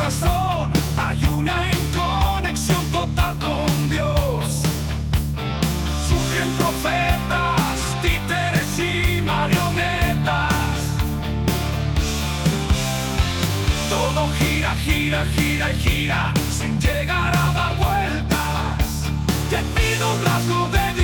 razón, hay una conexión total con Dios. Surgen profetas, títeres y marionetas. Todo gira, gira, gira y gira, sin llegar a dar vueltas. Te pido un rasgo de Dios.